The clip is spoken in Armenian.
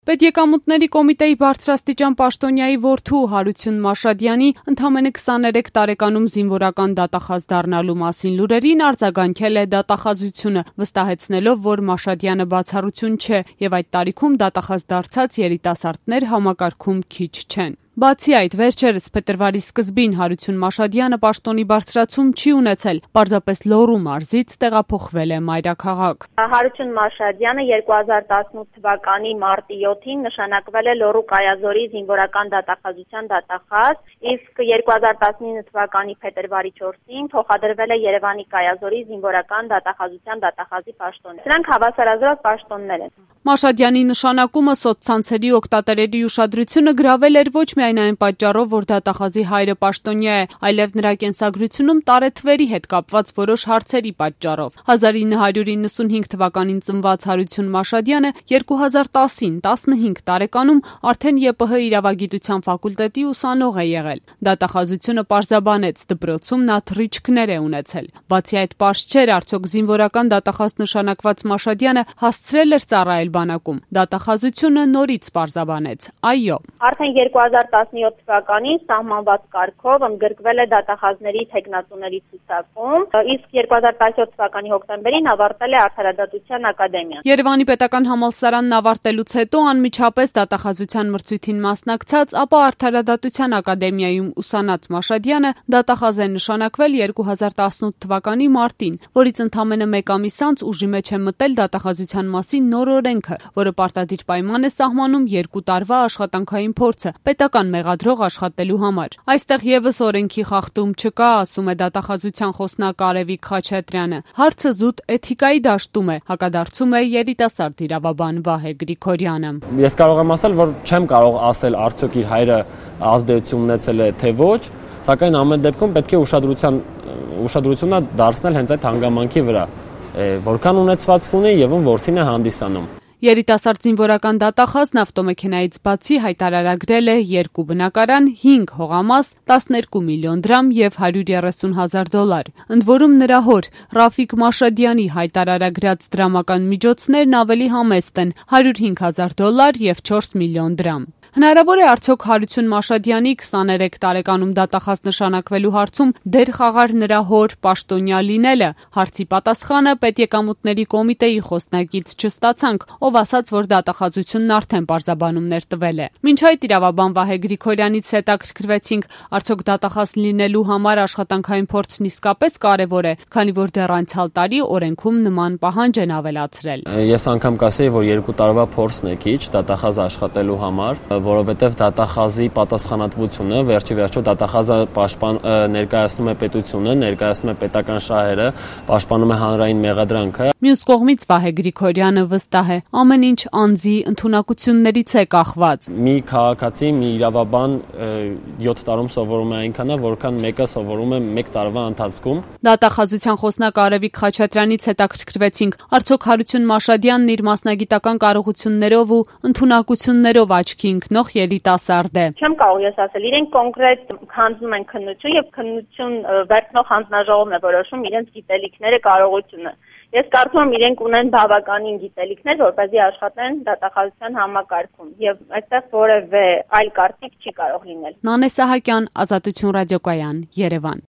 Պետեկամուտների կոմիտեի բարձրաստիճան պաշտոնյայի որդու Հարություն Մաշադյանի ընդամենը 23 տարեկանում զինվորական դատախազ դառնալու մասին լուրերին արձագանքել է դատախազությունը, վստահեցնելով, որ Մաշադյանը բացառություն չէ եւ այդ տարիքում դատախազ դարձած երիտասարդներ համակարգում քիչ չեն։ Բացի այդ, վերջերս փետրվարի սկզբին Հարություն Մաշադյանը պաշտոնի բարձրացում չի ունեցել, պարզապես Լոռու մարզից տեղափոխվել է մայրաքաղաք։ Հարություն Մաշադյանը 2018 թվականի մարտի 7-ին նշանակվել է Լոռու Կայազորի զինվորական դատախազության դատախազ, իսկ 2019 թվականի փետրվարի 4-ին փոխադրվել է Երևանի Կայազորի զինվորական դատախազության դատախազի պաշտոն։ Սրանք հավասարազոր պաշտոններ են։ Մաշադյանի նշանակումը սոցցանցերի օգտատերերի ուշադրությունը գրավել էր ոչ միայն այն պատճառով, որ դատախազի հայրը պաշտոնյա է, այլև նրա կենսագրությունում տարեթվերի հետ կապված որոշ հարցերի պատճառով։ 1995 թվականին ծնված Հարություն Մաշադյանը 2010-ին 15 տարեկանում արդեն ԵՊՀ իրավագիտության ֆակուլտետի ուսանող է եղել։ Դատախազությունը պարզաբանեց, դպրոցում նա թռիչքներ է ունեցել։ Բացի այդ, պարզ չէր արդյոք զինվորական դատախազ նշանակված Մաշադյանը հասցրել էր ծառայել բանակում։ Դատախազությունը նորից պարզաբանեց. այո։ Արդեն 2017 թվականին սահմանված կարգով ընդգրկվել է դատախազների թեկնածուների ցուցակում, իսկ 2017 թվականի հոկտեմբերին ավարտել է Արդարադատության ակադեմիան։ Երևանի պետական համալսարանն ավարտելուց հետո անմիջապես դատախազության մրցույթին մասնակցած, ապա Արդարադատության ակադեմիայում ուսանած Մաշադյանը դատախազ է նշանակվել 2018 թվականի մարտին, որից ընդամենը մեկ ամիս անց ուժի մեջ է մտել դատախազության մասին նոր օրենքը, որը պարտադիր պայման է սահմանում 2 տարվա աշխատանքային փորձը պետական մեղադրող աշխատելու համար։ Այստեղ եւս օրենքի խախտում չկա, ասում է դատախազության խոսնակ Արևիկ Խաչատրյանը։ Հարցը զուտ էթիկայի դաշտում է, հակադարձում է երիտասարդ իրավաբան Վահե Գրիգորյանը։ Ես կարող եմ ասել, որ չեմ կարող ասել արդյոք իր հայրը ազդեցություն ունեցել է թե ոչ, սակայն ամեն դեպքում պետք է ուշադրությունը դարձնել հենց այդ հանգամանքի վրա, որքան ունեցվածք ունի եւ ում որդին է հանդիսանում։ Երիտասարդ զինվորական դատախազն ավտոմեքենայից բացի հայտարարագրել է 2 բնակարան, 5 հողամաս, 12 միլիոն դրամ եւ $130,000։ Ընդ որում նրա հոր Ռաֆիկ Մաշադյանի հայտարարագրած դրամական միջոցներն ավելի համեստ են՝ $105,000 եւ 4 միլիոն դրամ։ Հնարավոր է արդյոք Հարություն Մաշադյանի 23 տարեկանում դատախազ նշանակվելու հարցում դեր խաղար նրա հոր պաշտոնյա լինելը։ Հարցի պատասխանը պետեկամուտների կոմիտեի խոսնակից չստացանք, ով ասաց, որ դատախազությունն արդեն պարզաբանումներ տվել է։ Մինչ այդ իրավաբան Վահե Գրիգորյանից հետաքրքրվեցինք, արդյոք դատախազ լինելու համար աշխատանքային փորձն իսկապես կարևոր է, քանի որ դեռ անցյալ տարի օրենքում նման պահանջ են ավելացրել։ Ես անգամ կասեի, որ 2 տարվա փորձն է քիչ դատախազ աշխատելու համար, որովհետև դատախազի պատասխանատվությունը վերջիվերջո դատախազը ներկայացնում է պետությունը, ներկայացնում է պետական շահերը, պաշտպանում է հանրային մեղադրանքը։ Մյուս կողմից Վահե Գրիգորյանը վստահ է, ամեն ինչ անձի ընդունակություններից է կախված։ Մի քաղաքացի, մի իրավաբան 7 տարում սովորում է այնքանը, որքան մեկը սովորում է 1 տարվա ընթացքում։ Դատախազության խոսնակ Արևիկ Խաչատրյանից հետաքրքրվեցինք, արդյոք Հարություն Մաշադյանն իր մասնագիտական կարողություններով ու ընդունակություններով աչքի ընկնող երիտասարդ է։ Չեմ կարող ես ասել, իրենք կոնկրետ քանդում են քննություն եւ քննություն վերցնող հանձնաժողովն է որոշում իրենց գիտելիքները, կարողությունը։ Ես կարծում եմ իրենք ունեն բավականին գիտելիքներ, որպեսզի աշխատեն դատախազության համակարգում եւ այստեղ որևէ այլ կարծիք չի կարող լինել։ Նանե Սահակյան, Ազատություն ռադիոկայան, Երևան։